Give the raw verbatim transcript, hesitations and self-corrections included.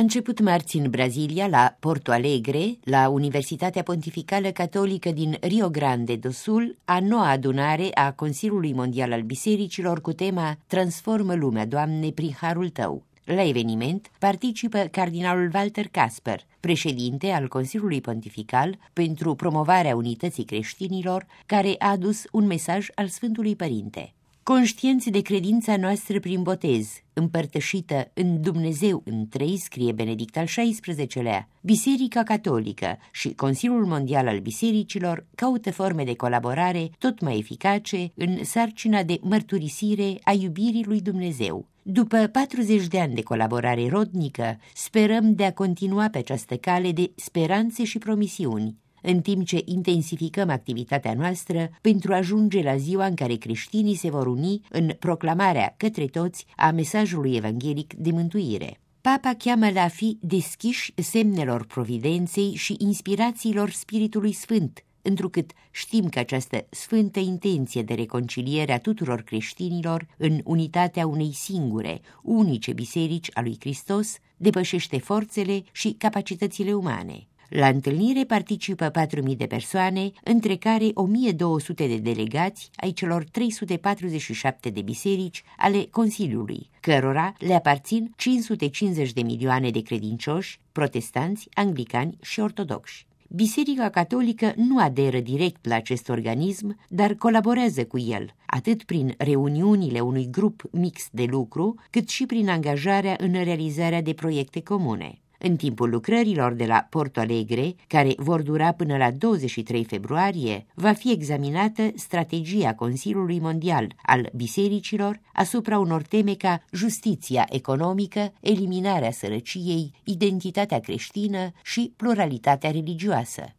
început marți în Brazilia, la Porto Alegre, la Universitatea Pontificală Catolică din Rio Grande do Sul, a noua adunare a Consiliului Mondial al Bisericilor cu tema Transformă lumea, Doamne, prin harul Tău. La eveniment participă cardinalul Walter Kasper, președinte al Consiliului Pontifical pentru promovarea unității creștinilor, care a adus un mesaj al Sfântului Părinte. Conștienți de credința noastră prin botez, împărtășită în Dumnezeu în trei, scrie Benedict al șaisprezecelea, Biserica Catolică și Consiliul Mondial al Bisericilor caută forme de colaborare tot mai eficace în sarcina de mărturisire a iubirii lui Dumnezeu. După patruzeci de ani de colaborare rodnică, sperăm de a continua pe această cale de speranțe și promisiuni, în timp ce intensificăm activitatea noastră pentru a ajunge la ziua în care creștinii se vor uni în proclamarea către toți a mesajului evanghelic de mântuire. Papa cheamă la a fi deschiși semnelor providenței și inspirațiilor Spiritului Sfânt, întrucât știm că această sfântă intenție de reconciliere a tuturor creștinilor în unitatea unei singure, unice biserici a lui Hristos depășește forțele și capacitățile umane. La întâlnire participă patru mii de persoane, între care o mie două sute de delegați ai celor trei sute patruzeci și șapte de biserici ale Consiliului, cărora le aparțin cinci sute cincizeci de milioane de credincioși, protestanți, anglicani și ortodoxi. Biserica Catolică nu aderă direct la acest organism, dar colaborează cu el, atât prin reuniunile unui grup mix de lucru, cât și prin angajarea în realizarea de proiecte comune. În timpul lucrărilor de la Porto Alegre, care vor dura până la douăzeci și trei februarie, va fi examinată strategia Consiliului Mondial al Bisericilor asupra unor teme ca justiția economică, eliminarea sărăciei, identitatea creștină și pluralitatea religioasă.